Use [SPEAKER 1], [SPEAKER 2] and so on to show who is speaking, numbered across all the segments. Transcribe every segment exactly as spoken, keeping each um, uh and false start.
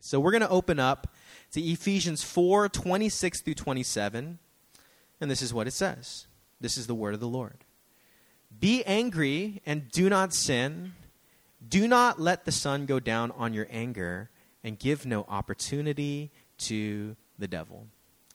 [SPEAKER 1] So we're going to open up to Ephesians four, twenty-six through twenty-seven. And this is what it says. This is the word of the Lord. Be angry and do not sin. Do not let the sun go down on your anger, and give no opportunity to the devil.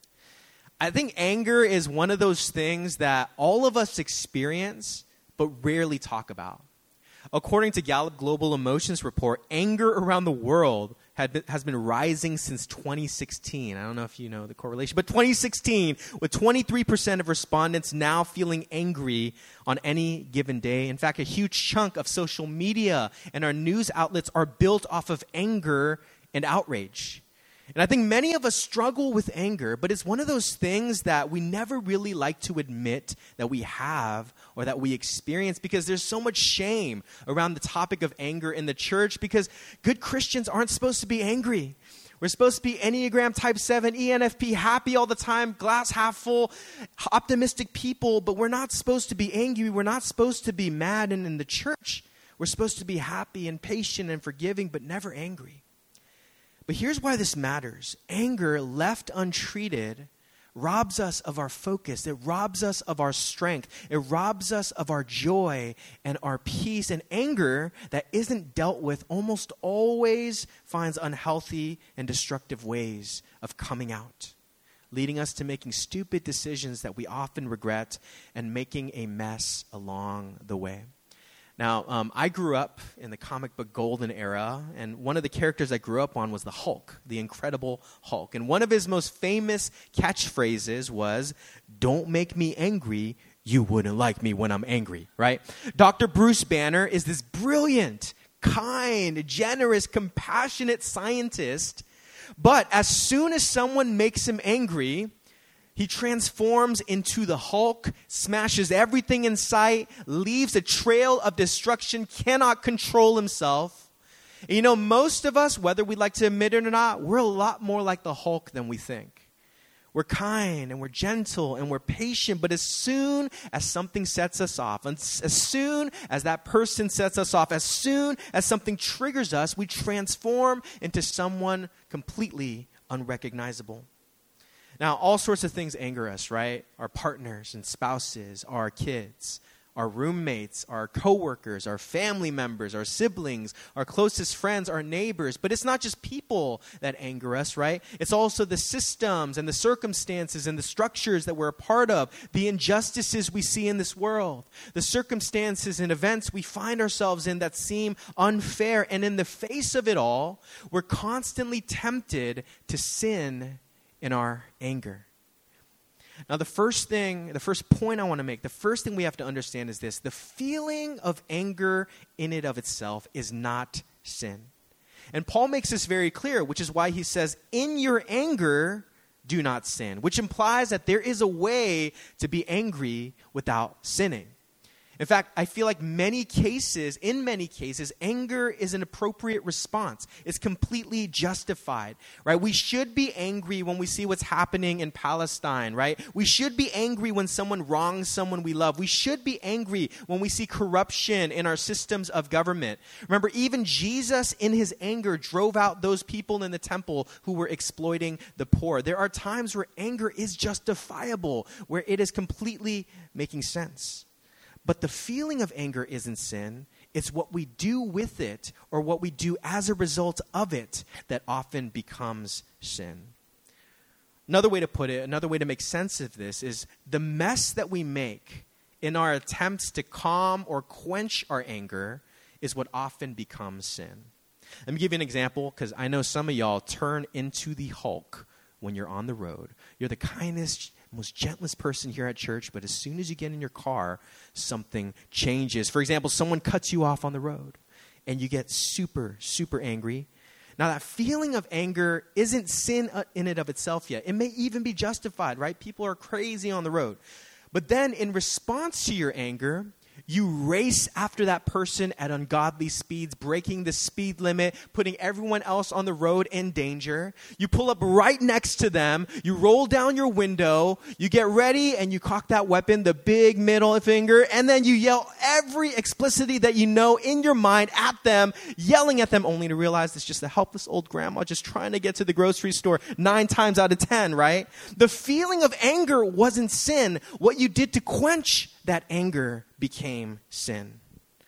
[SPEAKER 1] I think anger is one of those things that all of us experience, but rarely talk about. According to Gallup Global Emotions Report, anger around the world had been, has been rising since twenty sixteen. I don't know if you know the correlation, but twenty sixteen, with twenty-three percent of respondents now feeling angry on any given day. In fact, a huge chunk of social media and our news outlets are built off of anger and outrage. And I think many of us struggle with anger, but it's one of those things that we never really like to admit that we have or that we experience, because there's so much shame around the topic of anger in the church, because good Christians aren't supposed to be angry. We're supposed to be Enneagram Type seven, E N F P, happy all the time, glass half full, optimistic people, but we're not supposed to be angry. We're not supposed to be mad. And in the church, we're supposed to be happy and patient and forgiving, but never angry. But here's why this matters. Anger, left untreated, robs us of our focus. It robs us of our strength. It robs us of our joy and our peace. And anger that isn't dealt with almost always finds unhealthy and destructive ways of coming out, leading us to making stupid decisions that we often regret and making a mess along the way. Now, um, I grew up in the comic book golden era, and one of the characters I grew up on was the Hulk, the Incredible Hulk. And one of his most famous catchphrases was, "Don't make me angry, you wouldn't like me when I'm angry," right? Doctor Bruce Banner is this brilliant, kind, generous, compassionate scientist, but as soon as someone makes him angry, he transforms into the Hulk, smashes everything in sight, leaves a trail of destruction, cannot control himself. And you know, most of us, whether we like to admit it or not, we're a lot more like the Hulk than we think. We're kind and we're gentle and we're patient, but as soon as something sets us off, as soon as that person sets us off, as soon as something triggers us, we transform into someone completely unrecognizable. Now, all sorts of things anger us, right? Our partners and spouses, our kids, our roommates, our coworkers, our family members, our siblings, our closest friends, our neighbors. But it's not just people that anger us, right? It's also the systems and the circumstances and the structures that we're a part of, the injustices we see in this world, the circumstances and events we find ourselves in that seem unfair. And in the face of it all, we're constantly tempted to sin in our anger. Now, the first thing, the first point I want to make, the first thing we have to understand is this: the feeling of anger in and of itself is not sin. And Paul makes this very clear, which is why he says, in your anger, do not sin, which implies that there is a way to be angry without sinning. In fact, I feel like many cases, in many cases, anger is an appropriate response. It's completely justified, right? We should be angry when we see what's happening in Palestine, right? We should be angry when someone wrongs someone we love. We should be angry when we see corruption in our systems of government. Remember, even Jesus, in his anger, drove out those people in the temple who were exploiting the poor. There are times where anger is justifiable, where it is completely making sense. But the feeling of anger isn't sin. It's what we do with it or what we do as a result of it that often becomes sin. Another way to put it, another way to make sense of this is the mess that we make in our attempts to calm or quench our anger is what often becomes sin. Let me give you an example, because I know some of y'all turn into the Hulk when you're on the road. You're the kindest, most gentlest person here at church, but as soon as you get in your car, something changes. For example, someone cuts you off on the road, and you get super, super angry. Now, that feeling of anger isn't sin in and of itself yet. It may even be justified, right? People are crazy on the road. But then, in response to your anger, You race after that person at ungodly speeds, breaking the speed limit, putting everyone else on the road in danger. You pull up right next to them. You roll down your window. You get ready and you cock that weapon, the big middle finger, and then you yell every explicitity that you know in your mind at them, yelling at them, only to realize it's just a helpless old grandma just trying to get to the grocery store nine times out of ten, right? The feeling of anger wasn't sin. What you did to quench that anger became sin.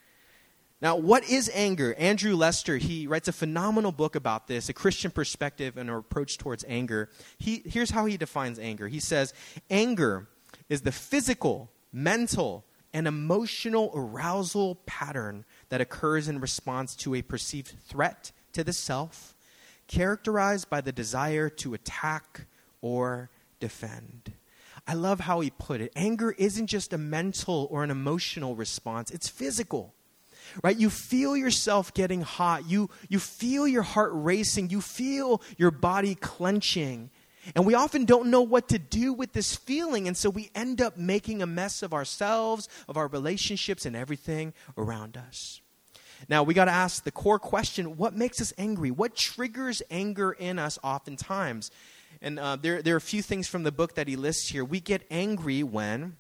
[SPEAKER 1] Now, what is anger? Andrew Lester, he writes a phenomenal book about this, a Christian perspective and an approach towards anger. He, here's how he defines anger. He says, anger is the physical, mental, and emotional arousal pattern that occurs in response to a perceived threat to the self, characterized by the desire to attack or defend. I love how he put it. Anger isn't just a mental or an emotional response. It's physical, right? You feel yourself getting hot. You, you feel your heart racing. You feel your body clenching. And we often don't know what to do with this feeling. And so we end up making a mess of ourselves, of our relationships, and everything around us. Now, we got to ask the core question, what makes us angry? What triggers anger in us oftentimes? And uh, there, there are a few things from the book that he lists here. We get angry when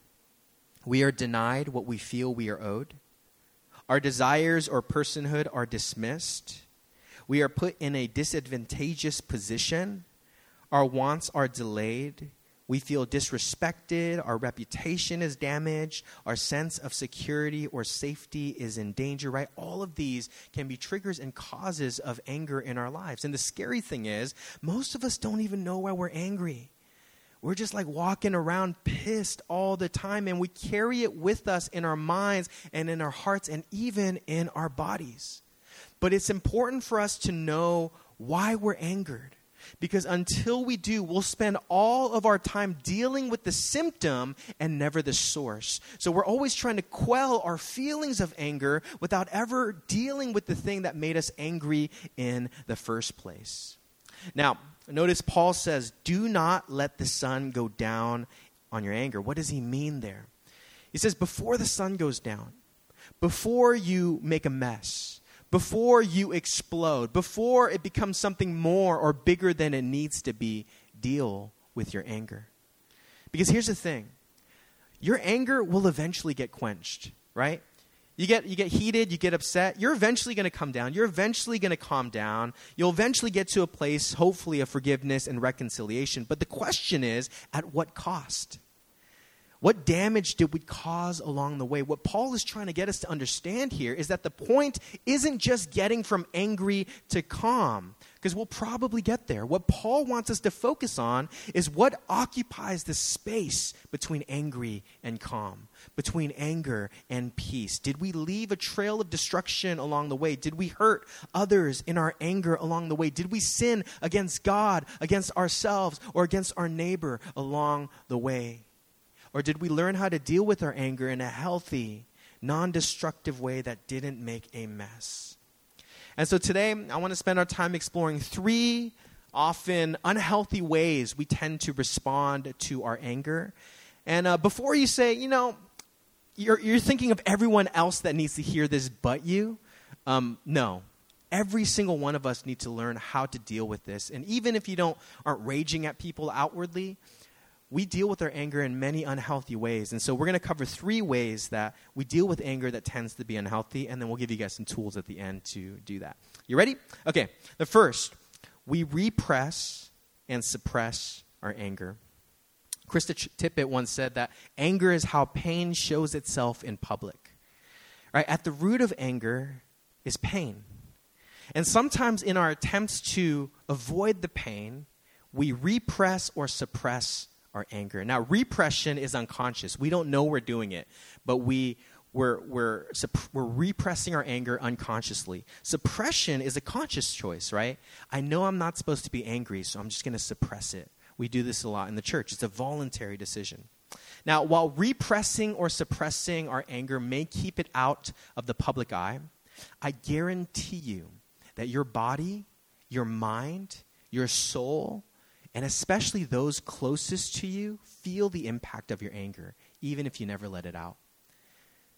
[SPEAKER 1] we are denied what we feel we are owed. Our desires or personhood are dismissed. We are put in a disadvantageous position. Our wants are delayed. We feel disrespected. Our reputation is damaged. Our sense of security or safety is in danger, right? All of these can be triggers and causes of anger in our lives. And the scary thing is, most of us don't even know why we're angry. We're just like walking around pissed all the time, and we carry it with us in our minds and in our hearts and even in our bodies. But it's important for us to know why we're angered. Because until we do, we'll spend all of our time dealing with the symptom and never the source. So we're always trying to quell our feelings of anger without ever dealing with the thing that made us angry in the first place. Now, notice Paul says, do not let the sun go down on your anger. What does he mean there? He says, before the sun goes down, before you make a mess, before you explode, before it becomes something more or bigger than it needs to be, deal with your anger. Because here's the thing. Your anger will eventually get quenched, right? You get you get heated, you get upset. You're eventually going to come down. You're eventually going to calm down. You'll eventually get to a place, hopefully, of forgiveness and reconciliation. But the question is, at what cost? What damage did we cause along the way? What Paul is trying to get us to understand here is that the point isn't just getting from angry to calm, because we'll probably get there. What Paul wants us to focus on is what occupies the space between angry and calm, between anger and peace. Did we leave a trail of destruction along the way? Did we hurt others in our anger along the way? Did we sin against God, against ourselves, or against our neighbor along the way? Or did we learn how to deal with our anger in a healthy, non-destructive way that didn't make a mess? And so today, I want to spend our time exploring three often unhealthy ways we tend to respond to our anger. And uh, before you say, you know, you're, you're thinking of everyone else that needs to hear this but you, um, no. Every single one of us need to learn how to deal with this. And even if you don't aren't raging at people outwardly, we deal with our anger in many unhealthy ways. And so we're going to cover three ways that we deal with anger that tends to be unhealthy, and then we'll give you guys some tools at the end to do that. You ready? Okay. The first, we repress and suppress our anger. Krista Tippett once said that anger is how pain shows itself in public. Right? At the root of anger is pain. And sometimes in our attempts to avoid the pain, we repress or suppress our anger. Now, repression is unconscious. We don't know we're doing it, but we, we're, we're, we're repressing our anger unconsciously. Suppression is a conscious choice, right? I know I'm not supposed to be angry, so I'm just going to suppress it. We do this a lot in the church. It's a voluntary decision. Now, while repressing or suppressing our anger may keep it out of the public eye, I guarantee you that your body, your mind, your soul, and especially those closest to you, feel the impact of your anger, even if you never let it out.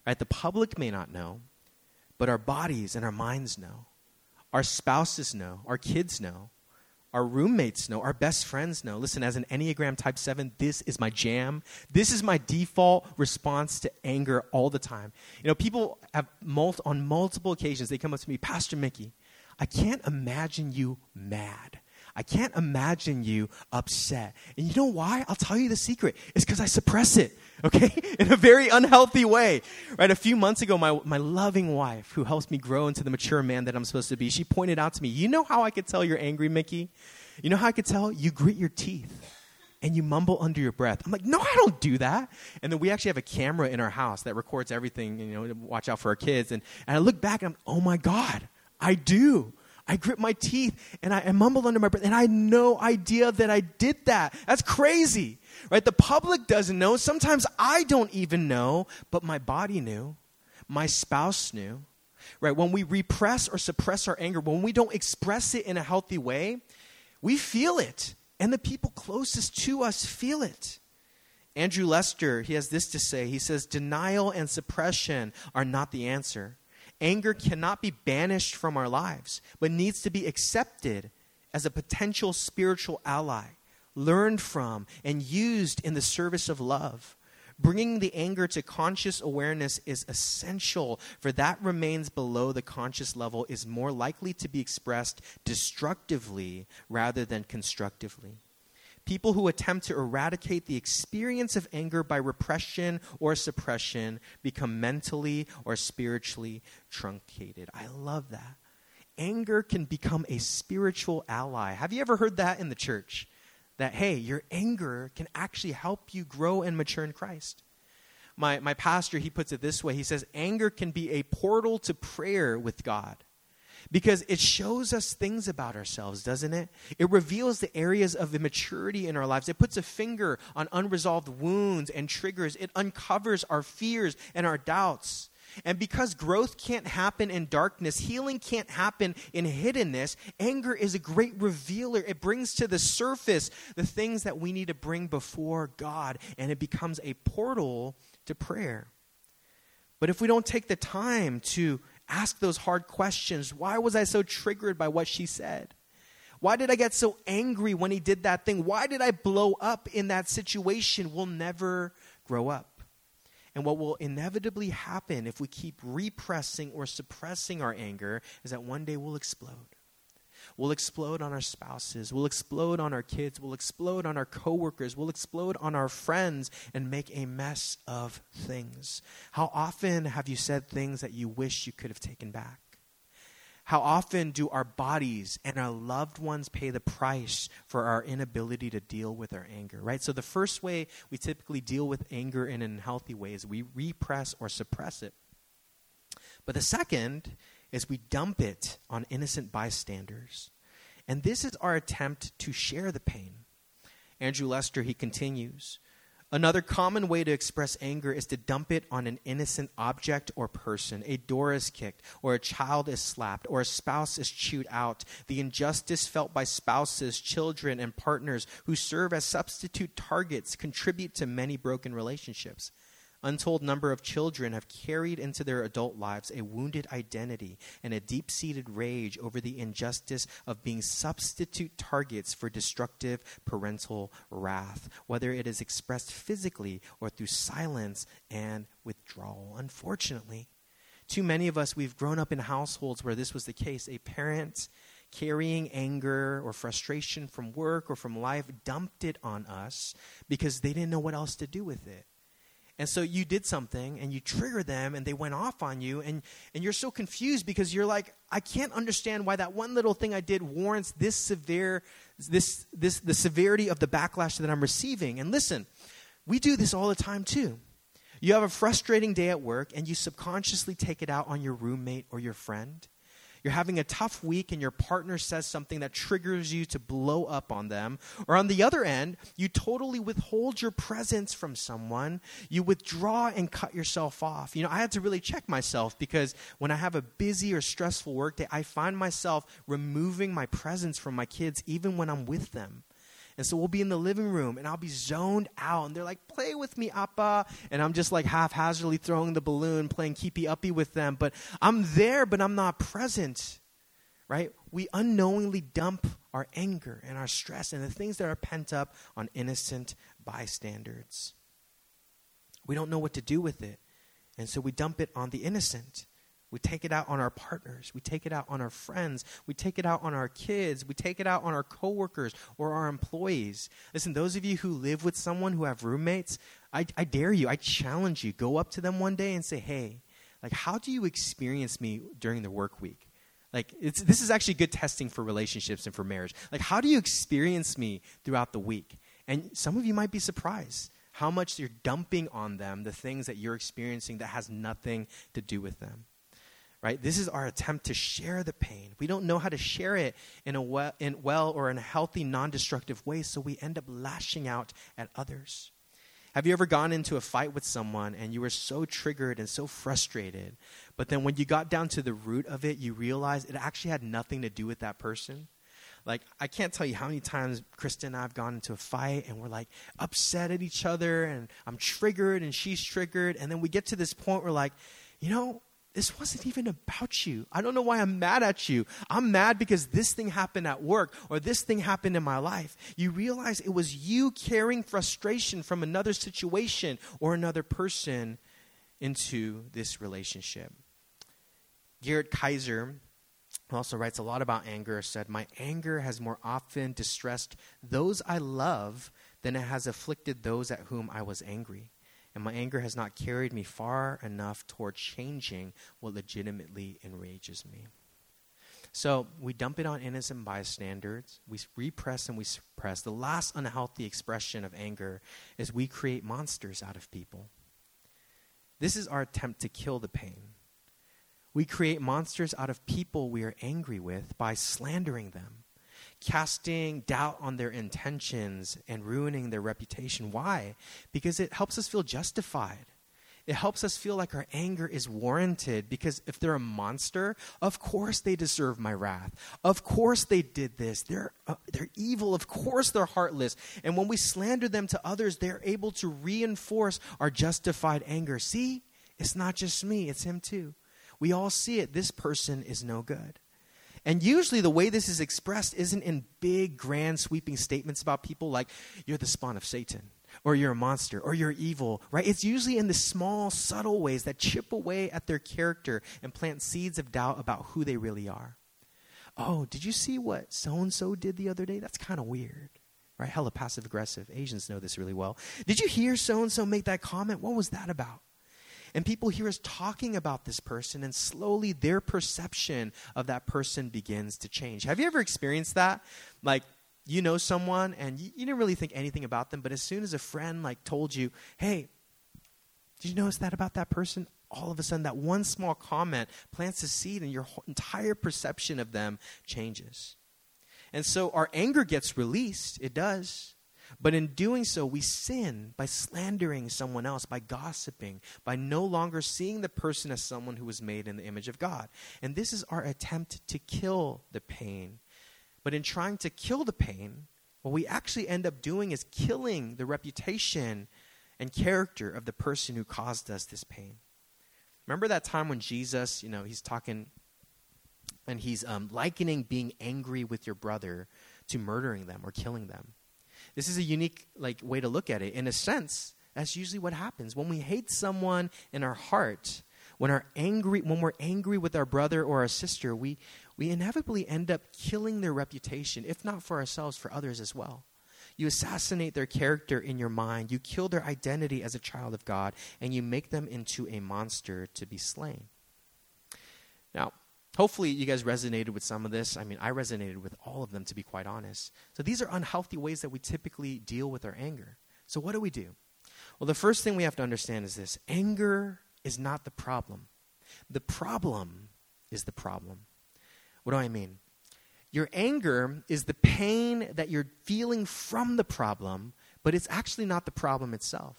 [SPEAKER 1] right? The public may not know, but our bodies and our minds know. Our spouses know. Our kids know. Our roommates know. Our best friends know. Listen, as an Enneagram Type seven, this is my jam. This is my default response to anger all the time. You know, people have mul- on multiple occasions, they come up to me, Pastor Mickey, I can't imagine you mad. I can't imagine you upset. And you know why? I'll tell you the secret. It's because I suppress it, okay? In a very unhealthy way. Right? A few months ago, my, my loving wife, who helps me grow into the mature man that I'm supposed to be, she pointed out to me, you know how I could tell you're angry, Mickey? You know how I could tell? You grit your teeth and you mumble under your breath. I'm like, no, I don't do that. And then we actually have a camera in our house that records everything, you know, to watch out for our kids. And, and I look back and I'm, oh my God, I do. I grit my teeth and I, I mumble under my breath, and I had no idea that I did that. That's crazy, right? The public doesn't know. Sometimes I don't even know, but my body knew. My spouse knew, right? When we repress or suppress our anger, when we don't express it in a healthy way, we feel it, and the people closest to us feel it. Andrew Lester, he has this to say. He says, denial and suppression are not the answer. Anger cannot be banished from our lives, but needs to be accepted as a potential spiritual ally, learned from, and used in the service of love. Bringing the anger to conscious awareness is essential, for that remains below the conscious level is more likely to be expressed destructively rather than constructively. People who attempt to eradicate the experience of anger by repression or suppression become mentally or spiritually truncated. I love that. Anger can become a spiritual ally. Have you ever heard that in the church? That, hey, your anger can actually help you grow and mature in Christ. My, my pastor, he puts it this way. He says, anger can be a portal to prayer with God. Because it shows us things about ourselves, doesn't it? It reveals the areas of immaturity in our lives. It puts a finger on unresolved wounds and triggers. It uncovers our fears and our doubts. And because growth can't happen in darkness, healing can't happen in hiddenness, anger is a great revealer. It brings to the surface the things that we need to bring before God, and it becomes a portal to prayer. But if we don't take the time to ask those hard questions, why was I so triggered by what she said? Why did I get so angry when he did that thing? Why did I blow up in that situation? We'll never grow up. And what will inevitably happen if we keep repressing or suppressing our anger is that one day we'll explode. We'll explode on our spouses. We'll explode on our kids. We'll explode on our coworkers. We'll explode on our friends and make a mess of things. How often have you said things that you wish you could have taken back? How often do our bodies and our loved ones pay the price for our inability to deal with our anger, right? So the first way we typically deal with anger in an unhealthy way is we repress or suppress it. But the second is we dump it on innocent bystanders. And this is our attempt to share the pain. Andrew Lester, he continues, another common way to express anger is to dump it on an innocent object or person. A door is kicked, or a child is slapped, or a spouse is chewed out. The injustice felt by spouses, children, and partners who serve as substitute targets contribute to many broken relationships. Untold number of children have carried into their adult lives a wounded identity and a deep-seated rage over the injustice of being substitute targets for destructive parental wrath, whether it is expressed physically or through silence and withdrawal. Unfortunately, too many of us, we've grown up in households where this was the case. A parent carrying anger or frustration from work or from life dumped it on us because they didn't know what else to do with it. And so you did something and you triggered them and they went off on you, and, and you're so confused because you're like, I can't understand why that one little thing I did warrants this severe, this, this, the severity of the backlash that I'm receiving. And listen, we do this all the time too. You have a frustrating day at work and you subconsciously take it out on your roommate or your friend. You're having a tough week and your partner says something that triggers you to blow up on them. Or on the other end, you totally withhold your presence from someone. You withdraw and cut yourself off. You know, I had to really check myself because when I have a busy or stressful workday, I find myself removing my presence from my kids even when I'm with them. And so we'll be in the living room, and I'll be zoned out. And they're like, play with me, Appa. And I'm just like haphazardly throwing the balloon, playing keepy uppy with them. But I'm there, but I'm not present, right? We unknowingly dump our anger and our stress and the things that are pent up on innocent bystanders. We don't know what to do with it. And so we dump it on the innocent. We take it out on our partners. We take it out on our friends. We take it out on our kids. We take it out on our coworkers or our employees. Listen, those of you who live with someone, who have roommates, I, I dare you, I challenge you, go up to them one day and say, hey, like, how do you experience me during the work week? Like, it's, this is actually good testing for relationships and for marriage. Like, how do you experience me throughout the week? And some of you might be surprised how much you're dumping on them the things that you're experiencing that has nothing to do with them. Right? This is our attempt to share the pain. We don't know how to share it in a well, in well or in a healthy, non-destructive way, so we end up lashing out at others. Have you ever gone into a fight with someone and you were so triggered and so frustrated, but then when you got down to the root of it, you realized it actually had nothing to do with that person? Like, I can't tell you how many times Krista and I have gone into a fight and we're like upset at each other and I'm triggered and she's triggered. And then we get to this point where like, you know, this wasn't even about you. I don't know why I'm mad at you. I'm mad because this thing happened at work or this thing happened in my life. You realize it was you carrying frustration from another situation or another person into this relationship. Garrett Kaiser, who also writes a lot about anger, said, my anger has more often distressed those I love than it has afflicted those at whom I was angry. And my anger has not carried me far enough toward changing what legitimately enrages me. So we dump it on innocent bystanders. We repress and we suppress. The last unhealthy expression of anger is we create monsters out of people. This is our attempt to kill the pain. We create monsters out of people we are angry with by slandering them, casting doubt on their intentions and ruining their reputation. Why? Because it helps us feel justified. It helps us feel like our anger is warranted because if they're a monster, of course they deserve my wrath. Of course they did this. They're, uh, they're evil. Of course they're heartless. And when we slander them to others, they're able to reinforce our justified anger. See, it's not just me, it's him too. We all see it. This person is no good. And usually the way this is expressed isn't in big, grand, sweeping statements about people like, you're the spawn of Satan, or you're a monster, or you're evil, right? It's usually in the small, subtle ways that chip away at their character and plant seeds of doubt about who they really are. Oh, did you see what so-and-so did the other day? That's kind of weird, right? Hella passive-aggressive. Asians know this really well. Did you hear so-and-so make that comment? What was that about? And people hear us talking about this person, and slowly their perception of that person begins to change. Have you ever experienced that? Like, you know someone, and you, you didn't really think anything about them, but as soon as a friend, like, told you, hey, did you notice that about that person? All of a sudden, that one small comment plants a seed, and your whole entire perception of them changes. And so our anger gets released. It does. But in doing so, we sin by slandering someone else, by gossiping, by no longer seeing the person as someone who was made in the image of God. And this is our attempt to kill the pain. But in trying to kill the pain, what we actually end up doing is killing the reputation and character of the person who caused us this pain. Remember that time when Jesus, you know, he's talking and he's um, likening being angry with your brother to murdering them or killing them. This is a unique like way to look at it. In a sense, that's usually what happens. When we hate someone in our heart, when, our angry, when we're angry with our brother or our sister, we, we inevitably end up killing their reputation, if not for ourselves, for others as well. You assassinate their character in your mind. You kill their identity as a child of God, and you make them into a monster to be slain. Now, hopefully you guys resonated with some of this. I mean, I resonated with all of them, to be quite honest. So these are unhealthy ways that we typically deal with our anger. So what do we do? Well, the first thing we have to understand is this. Anger is not the problem. The problem is the problem. What do I mean? Your anger is the pain that you're feeling from the problem, but it's actually not the problem itself.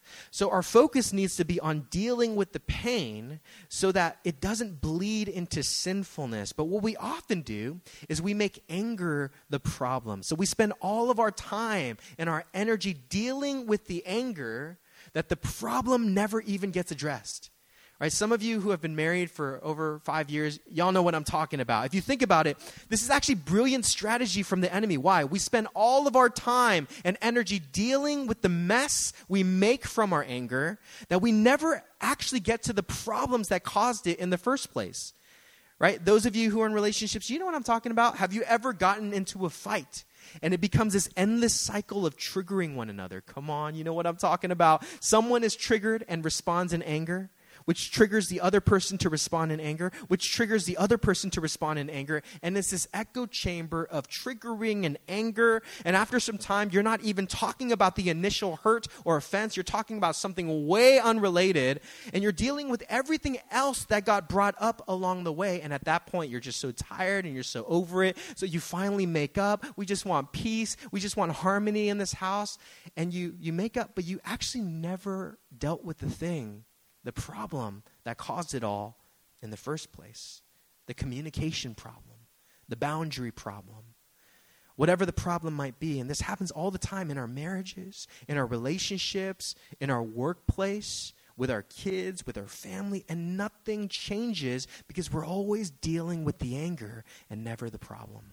[SPEAKER 1] So our focus needs to be on dealing with the pain so that it doesn't bleed into sinfulness. But what we often do is we make anger the problem. So we spend all of our time and our energy dealing with the anger that the problem never even gets addressed. Right? Some of you who have been married for over five years, y'all know what I'm talking about. If you think about it, this is actually brilliant strategy from the enemy. Why? We spend all of our time and energy dealing with the mess we make from our anger that we never actually get to the problems that caused it in the first place. Right? Those of you who are in relationships, you know what I'm talking about? Have you ever gotten into a fight? And it becomes this endless cycle of triggering one another. Come on, you know what I'm talking about. Someone is triggered and responds in anger, which triggers the other person to respond in anger, which triggers the other person to respond in anger. And it's this echo chamber of triggering and anger. And after some time, you're not even talking about the initial hurt or offense. You're talking about something way unrelated. And you're dealing with everything else that got brought up along the way. And at that point, you're just so tired and you're so over it. So you finally make up. We just want peace. We just want harmony in this house. And you, you make up, but you actually never dealt with the thing, the problem that caused it all in the first place. The communication problem, the boundary problem, whatever the problem might be. And this happens all the time in our marriages, in our relationships, in our workplace, with our kids, with our family, and nothing changes because we're always dealing with the anger and never the problem.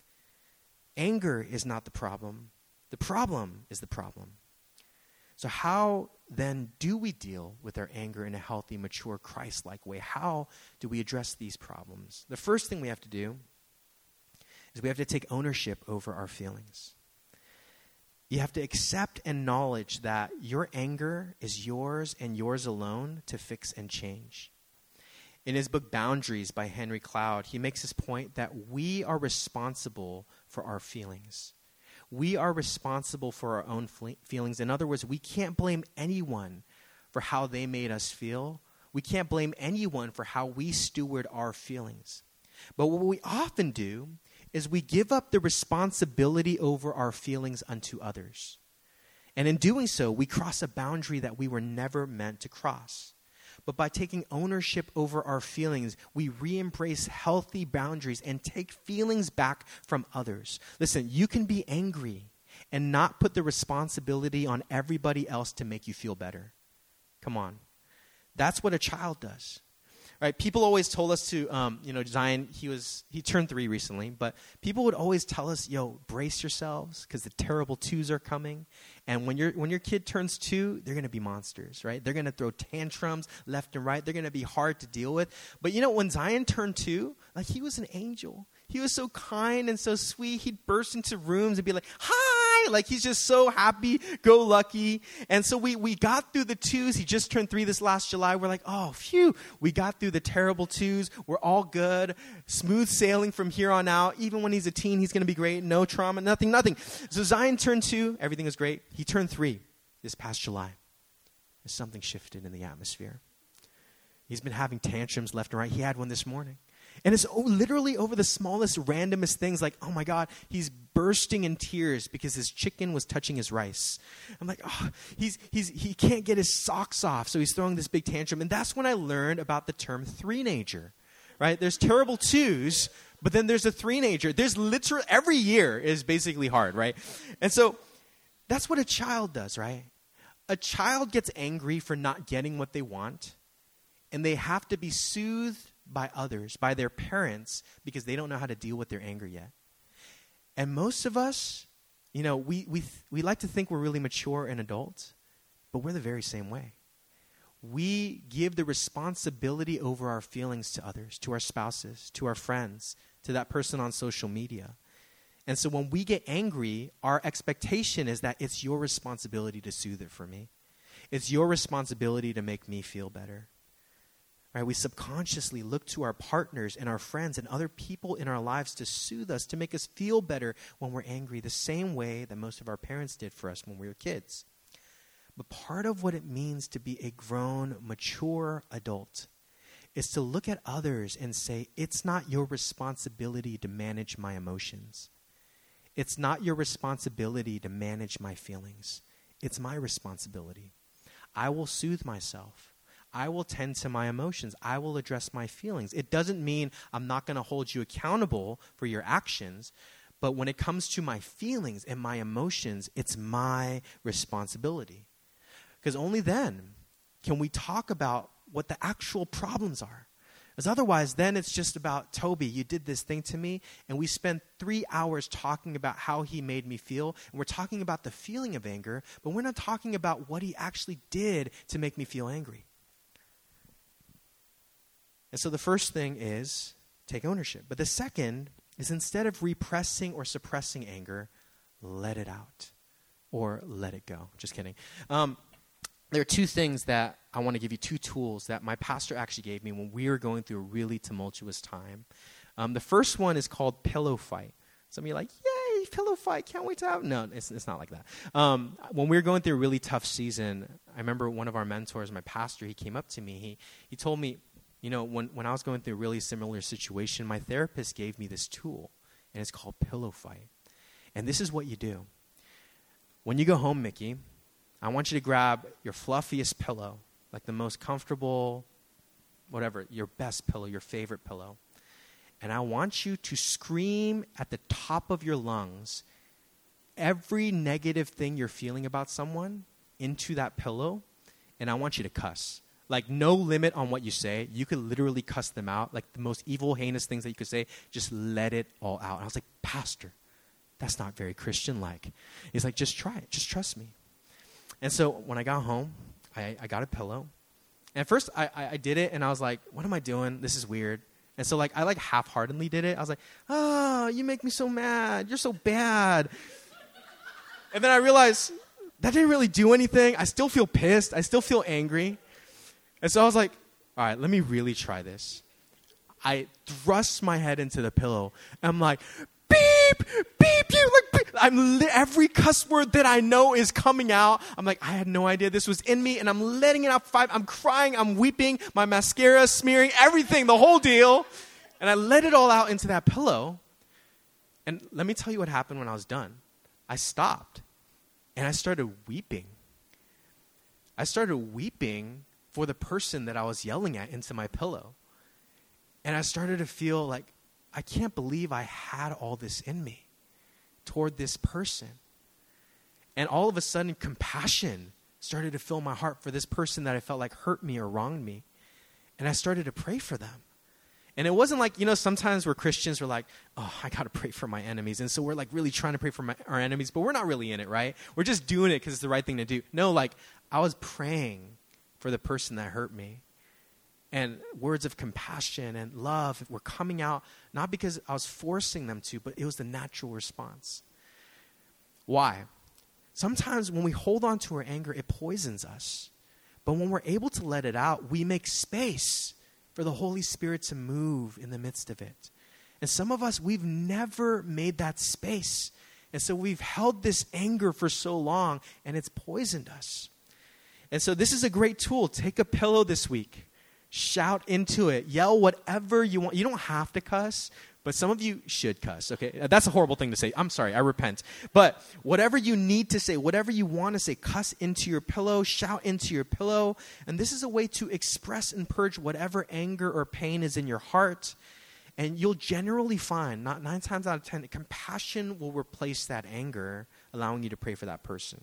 [SPEAKER 1] Anger is not the problem. The problem is the problem. So how then do we deal with our anger in a healthy, mature, Christ-like way? How do we address these problems? The first thing we have to do is we have to take ownership over our feelings. You have to accept and acknowledge that your anger is yours and yours alone to fix and change. In his book, Boundaries by Henry Cloud, he makes this point that we are responsible for our feelings. We are responsible for our own feelings. In other words, we can't blame anyone for how they made us feel. We can't blame anyone for how we steward our feelings. But what we often do is we give up the responsibility over our feelings unto others. And in doing so, we cross a boundary that we were never meant to cross. But by taking ownership over our feelings, we re-embrace healthy boundaries and take feelings back from others. Listen, you can be angry and not put the responsibility on everybody else to make you feel better. Come on. That's what a child does. Right? People always told us to, um, you know, Zion, he was he turned three recently, but people would always tell us, yo, brace yourselves because the terrible twos are coming. And when your when your kid turns two, they're going to be monsters, right? They're going to throw tantrums left and right. They're going to be hard to deal with. But, you know, when Zion turned two, like he was an angel. He was so kind and so sweet. He'd burst into rooms and be like, hi. Like he's just so happy, go lucky. And so we we got through the twos. He just turned three this last July. We're like, oh, phew. We got through the terrible twos. We're all good. Smooth sailing from here on out. Even when he's a teen, he's going to be great. No trauma, nothing, nothing. So Zion turned two. Everything is great. He turned three this past July. There's something shifted in the atmosphere. He's been having tantrums left and right. He had one this morning. And it's literally over the smallest, randomest things like, oh my God, he's bursting in tears because his chicken was touching his rice. I'm like, oh, he's, he's, he can't get his socks off, so he's throwing this big tantrum. And that's when I learned about the term three-nager, right? There's terrible twos, but then there's a three-nager. There's literally, every year is basically hard, right? And so that's what a child does, right? A child gets angry for not getting what they want, and they have to be soothed by others, by their parents, because they don't know how to deal with their anger yet. And most of us, you know, we we we like to think we're really mature and adults, but we're the very same way. We give the responsibility over our feelings to others, to our spouses, to our friends, to that person on social media. And so when we get angry, our expectation is that it's your responsibility to soothe it for me. It's your responsibility to make me feel better. Right, we subconsciously look to our partners and our friends and other people in our lives to soothe us, to make us feel better when we're angry, the same way that most of our parents did for us when we were kids. But part of what it means to be a grown, mature adult is to look at others and say, it's not your responsibility to manage my emotions. It's not your responsibility to manage my feelings. It's my responsibility. I will soothe myself. I will tend to my emotions. I will address my feelings. It doesn't mean I'm not going to hold you accountable for your actions, but when it comes to my feelings and my emotions, it's my responsibility. Because only then can we talk about what the actual problems are. Because otherwise, then it's just about, Toby, you did this thing to me, and we spend three hours talking about how he made me feel, and we're talking about the feeling of anger, but we're not talking about what he actually did to make me feel angry. And so the first thing is take ownership. But the second is, instead of repressing or suppressing anger, let it out or let it go. Just kidding. Um, there are two things that I want to give you, two tools that my pastor actually gave me when we were going through a really tumultuous time. Um, the first one is called pillow fight. Some of you are like, yay, pillow fight, can't wait to have. No, it's, it's not like that. Um, when we were going through a really tough season, I remember one of our mentors, my pastor, he came up to me. He, he told me, you know, when, when I was going through a really similar situation, my therapist gave me this tool, and it's called pillow fight. And this is what you do. When you go home, Mickey, I want you to grab your fluffiest pillow, like the most comfortable, whatever, your best pillow, your favorite pillow. And I want you to scream at the top of your lungs every negative thing you're feeling about someone into that pillow, and I want you to cuss. Like, no limit on what you say. You could literally cuss them out. Like, the most evil, heinous things that you could say, just let it all out. And I was like, Pastor, that's not very Christian-like. He's like, just try it. Just trust me. And so when I got home, I, I got a pillow. And at first, I, I, I did it, and I was like, what am I doing? This is weird. And so, like, I, like, half-heartedly did it. I was like, oh, you make me so mad. You're so bad. And then I realized that didn't really do anything. I still feel pissed. I still feel angry. And so I was like, all right, let me really try this. I thrust my head into the pillow. And I'm like, beep, beep, you like beep. I'm li- every cuss word that I know is coming out. I'm like, I had no idea this was in me, and I'm letting it out five. I'm crying, I'm weeping, my mascara smearing, everything, the whole deal. And I let it all out into that pillow. And let me tell you what happened when I was done. I stopped, and I started weeping. I started weeping for the person that I was yelling at into my pillow. And I started to feel like, I can't believe I had all this in me toward this person. And all of a sudden, compassion started to fill my heart for this person that I felt like hurt me or wronged me. And I started to pray for them. And it wasn't like, you know, sometimes we're Christians, we're like, oh, I got to pray for my enemies. And so we're like really trying to pray for my, our enemies, but we're not really in it, right? We're just doing it because it's the right thing to do. No, like, I was praying for the person that hurt me. And words of compassion and love were coming out, not because I was forcing them to, but it was the natural response. Why? Sometimes when we hold on to our anger, it poisons us. But when we're able to let it out, we make space for the Holy Spirit to move in the midst of it. And some of us, we've never made that space. And so we've held this anger for so long, and it's poisoned us. And so this is a great tool. Take a pillow this week. Shout into it. Yell whatever you want. You don't have to cuss, but some of you should cuss, okay? That's a horrible thing to say. I'm sorry. I repent. But whatever you need to say, whatever you want to say, cuss into your pillow, shout into your pillow. And this is a way to express and purge whatever anger or pain is in your heart. And you'll generally find, not nine times out of ten, compassion will replace that anger, allowing you to pray for that person.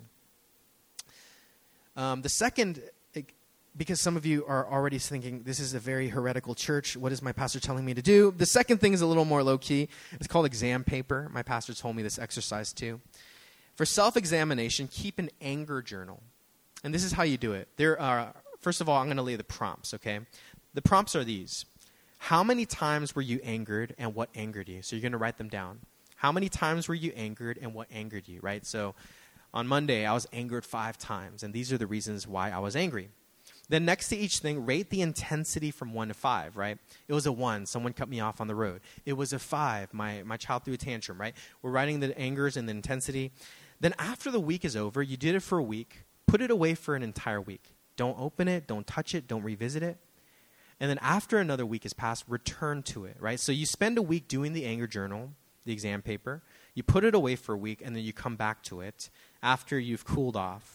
[SPEAKER 1] Um, the second, because some of you are already thinking, this is a very heretical church. What is my pastor telling me to do? The second thing is a little more low-key. It's called exam paper. My pastor told me this exercise too. For self-examination, keep an anger journal. And this is how you do it. There are, first of all, I'm going to lay the prompts, okay? The prompts are these. How many times were you angered and what angered you? So you're going to write them down. How many times were you angered and what angered you, right? So on Monday, I was angered five times, and these are the reasons why I was angry. Then next to each thing, rate the intensity from one to five, right? It was a one. Someone cut me off on the road. It was a five. My, my child threw a tantrum, right? We're writing the angers and the intensity. Then after the week is over, you did it for a week. Put it away for an entire week. Don't open it. Don't touch it. Don't revisit it. And then after another week has passed, return to it, right? So you spend a week doing the anger journal, the exam paper. You put it away for a week, and then you come back to it after you've cooled off.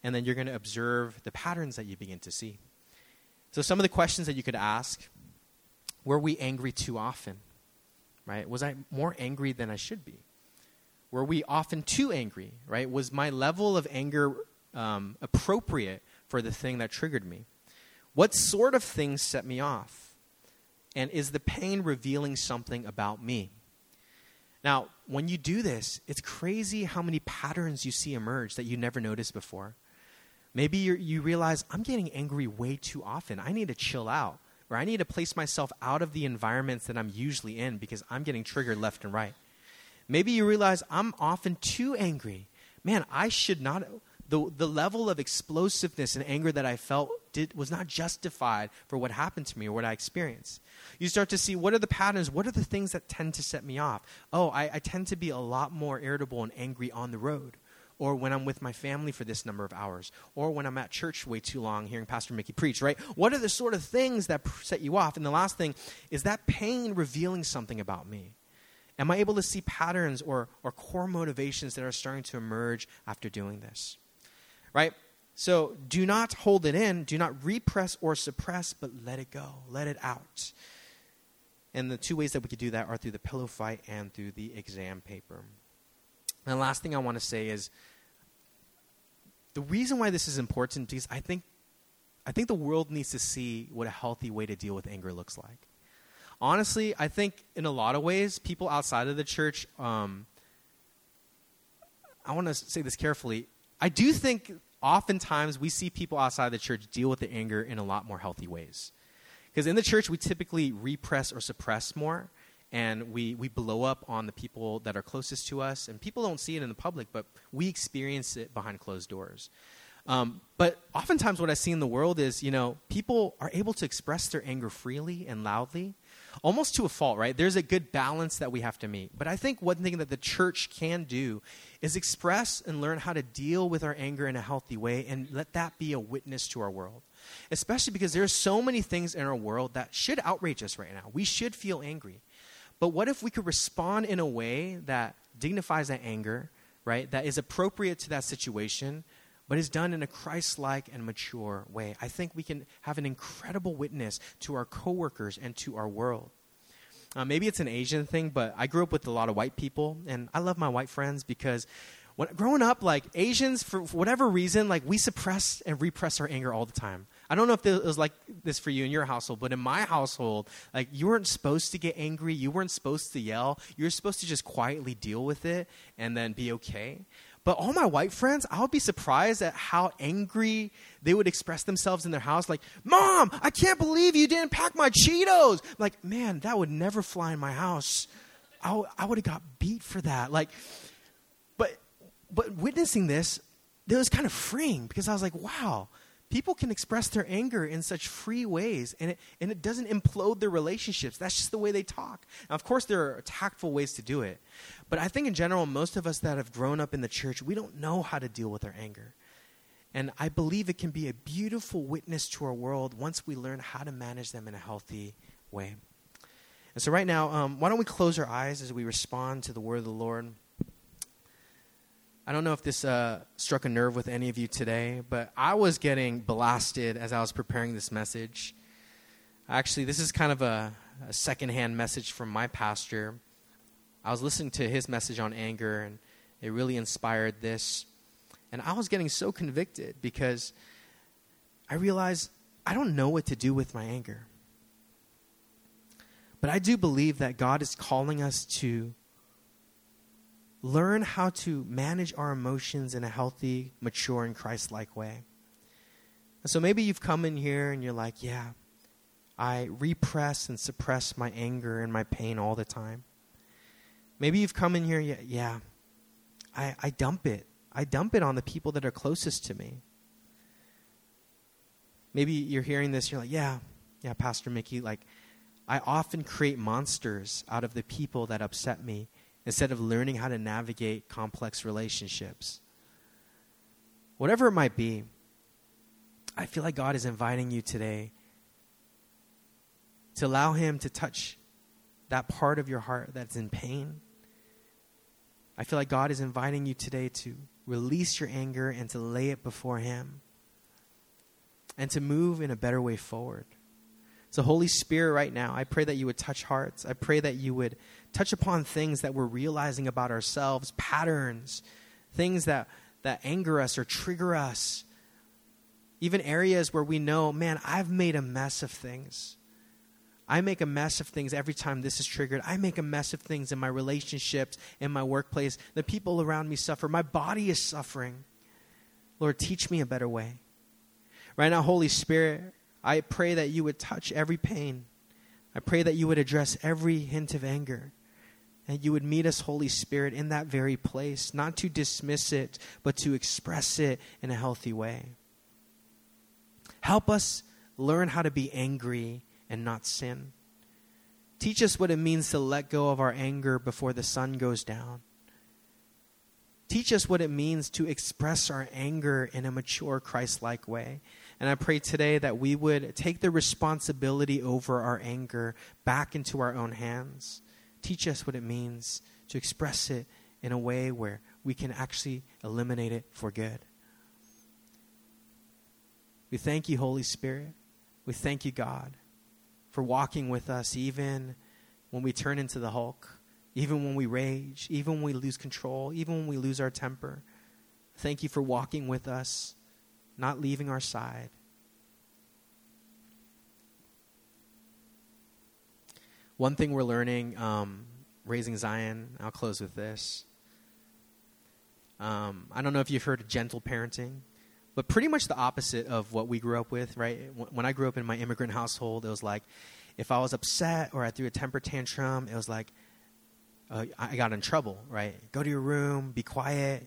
[SPEAKER 1] and then you're going to observe the patterns that you begin to see. So some of the questions that you could ask: were we angry too often? Right? Was I more angry than I should be? Were we often too angry? Right? Was my level of anger um, appropriate for the thing that triggered me? What sort of things set me off? And is the pain revealing something about me? Now, when you do this, it's crazy how many patterns you see emerge that you never noticed before. Maybe you're, you realize, I'm getting angry way too often. I need to chill out. Or I need to place myself out of the environments that I'm usually in because I'm getting triggered left and right. Maybe you realize, I'm often too angry. Man, I should not... The, the level of explosiveness and anger that I felt did, was not justified for what happened to me or what I experienced. You start to see, what are the patterns? What are the things that tend to set me off? Oh, I, I tend to be a lot more irritable and angry on the road, or when I'm with my family for this number of hours, or when I'm at church way too long hearing Pastor Mickey preach, right? What are the sort of things that set you off? And the last thing, is that pain revealing something about me? Am I able to see patterns or, or core motivations that are starting to emerge after doing this? Right? So do not hold it in. Do not repress or suppress, but let it go. Let it out. And the two ways that we could do that are through the pillow fight and through the exam paper. And the last thing I want to say is, the reason why this is important is I think, I think the world needs to see what a healthy way to deal with anger looks like. Honestly, I think in a lot of ways, people outside of the church, um, I want to say this carefully, I do think oftentimes we see people outside the church deal with the anger in a lot more healthy ways. Because in the church, we typically repress or suppress more, and we, we blow up on the people that are closest to us. And people don't see it in the public, but we experience it behind closed doors. Um, but oftentimes what I see in the world is, you know, people are able to express their anger freely and loudly, almost to a fault, right? There's a good balance that we have to meet. But I think one thing that the church can do is express and learn how to deal with our anger in a healthy way and let that be a witness to our world. Especially because there are so many things in our world that should outrage us right now. We should feel angry. But what if we could respond in a way that dignifies that anger, right? That is appropriate to that situation, but is done in a Christ-like and mature way. I think we can have an incredible witness to our coworkers and to our world. Uh, maybe it's an Asian thing, but I grew up with a lot of white people, and I love my white friends because when growing up, like Asians, for, for whatever reason, like we suppress and repress our anger all the time. I don't know if it was like this for you in your household, but in my household, like you weren't supposed to get angry. You weren't supposed to yell. You were supposed to just quietly deal with it and then be okay. But all my white friends, I would be surprised at how angry they would express themselves in their house. Like, Mom, I can't believe you didn't pack my Cheetos. I'm like, man, that would never fly in my house. I, w- I would have got beat for that. Like, but but witnessing this, it was kind of freeing because I was like, wow, people can express their anger in such free ways, and it, and it doesn't implode their relationships. That's just the way they talk. Now, of course, there are tactful ways to do it. But I think in general, most of us that have grown up in the church, we don't know how to deal with our anger. And I believe it can be a beautiful witness to our world once we learn how to manage them in a healthy way. And so right now, um, why don't we close our eyes as we respond to the word of the Lord. I don't know if this uh, struck a nerve with any of you today, but I was getting blasted as I was preparing this message. Actually, this is kind of a, a secondhand message from my pastor. I was listening to his message on anger, and it really inspired this. And I was getting so convicted because I realized I don't know what to do with my anger. But I do believe that God is calling us to learn how to manage our emotions in a healthy, mature, and Christ-like way. And so maybe you've come in here and you're like, yeah, I repress and suppress my anger and my pain all the time. Maybe you've come in here, yeah, yeah I, I dump it. I dump it on the people that are closest to me. Maybe you're hearing this, you're like, yeah, yeah, Pastor Mickey, like, I often create monsters out of the people that upset me instead of learning how to navigate complex relationships. Whatever it might be, I feel like God is inviting you today to allow him to touch that part of your heart that's in pain I feel like God is inviting you today to release your anger and to lay it before him and to move in a better way forward. So Holy Spirit, right now, I pray that you would touch hearts. I pray that you would touch upon things that we're realizing about ourselves, patterns, things that, that anger us or trigger us, even areas where we know, man, I've made a mess of things. I make a mess of things every time this is triggered. I make a mess of things in my relationships, in my workplace. The people around me suffer. My body is suffering. Lord, teach me a better way. Right now, Holy Spirit, I pray that you would touch every pain. I pray that you would address every hint of anger. And you would meet us, Holy Spirit, in that very place, not to dismiss it, but to express it in a healthy way. Help us learn how to be angry and not sin. Teach us what it means to let go of our anger before the sun goes down. Teach us what it means to express our anger in a mature, Christ-like way. And I pray today that we would take the responsibility over our anger back into our own hands. Teach us what it means to express it in a way where we can actually eliminate it for good. We thank you, Holy Spirit. We thank you, God, for walking with us even when we turn into the Hulk, even when we rage, even when we lose control, even when we lose our temper. Thank you for walking with us, not leaving our side. One thing we're learning, um, raising Zion, I'll close with this. Um, I don't know if you've heard of gentle parenting, but pretty much the opposite of what we grew up with, right? When I grew up in my immigrant household, it was like, if I was upset or I threw a temper tantrum, it was like, uh, I got in trouble, right? Go to your room, be quiet.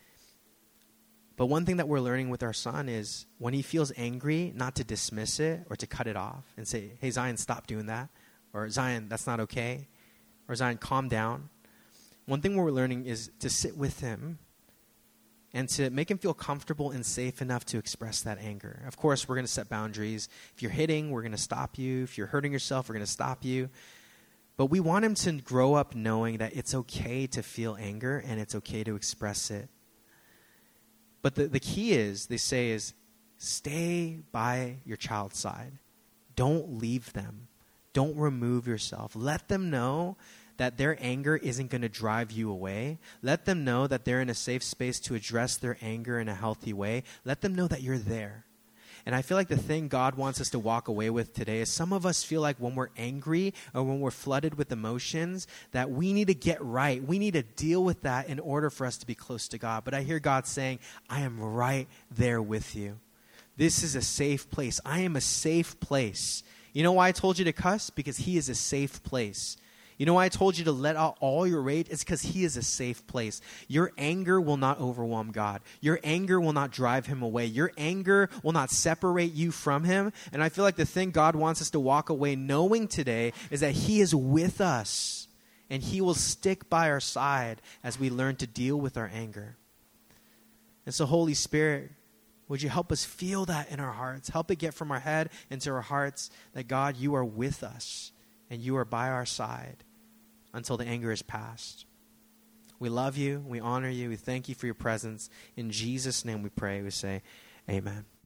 [SPEAKER 1] But one thing that we're learning with our son is when he feels angry, not to dismiss it or to cut it off and say, hey, Zion, stop doing that. Or Zion, that's not okay. Or Zion, calm down. One thing we're learning is to sit with him and to make him feel comfortable and safe enough to express that anger. Of course, we're going to set boundaries. If you're hitting, we're going to stop you. If you're hurting yourself, we're going to stop you. But we want him to grow up knowing that it's okay to feel anger and it's okay to express it. But the, the key is, they say, is stay by your child's side. Don't leave them. Don't remove yourself. Let them know that their anger isn't going to drive you away. Let them know that they're in a safe space to address their anger in a healthy way. Let them know that you're there. And I feel like the thing God wants us to walk away with today is some of us feel like when we're angry or when we're flooded with emotions that we need to get right. We need to deal with that in order for us to be close to God. But I hear God saying, I am right there with you. This is a safe place. I am a safe place. You know why I told you to cuss? Because he is a safe place. You know why I told you to let out all your rage? It's because he is a safe place. Your anger will not overwhelm God. Your anger will not drive him away. Your anger will not separate you from him. And I feel like the thing God wants us to walk away knowing today is that he is with us. And he will stick by our side as we learn to deal with our anger. And so Holy Spirit, would you help us feel that in our hearts? Help it get from our head into our hearts that God, you are with us and you are by our side until the anger is past. We love you. We honor you. We thank you for your presence. In Jesus' name we pray. We say, amen.